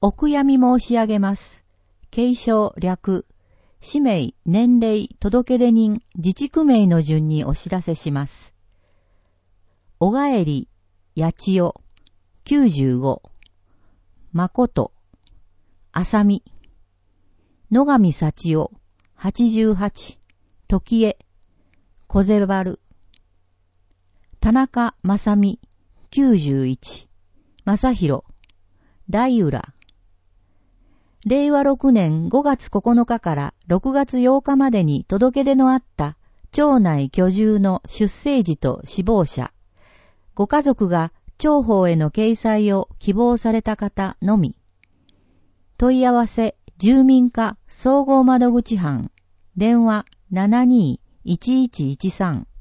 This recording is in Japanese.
お悔やみ申し上げます。継承略、氏名、年齢、届出人、自治区名の順にお知らせします。小帰り、八千代、95、誠、浅見、野上幸代、88、時江、小瀬原、田中正美、91、正弘、大浦。令和6年5月9日から6月8日までに届け出のあった町内居住の出生時と死亡者、ご家族が町法への掲載を希望された方のみ。問い合わせ住民課総合窓口班、電話72-1113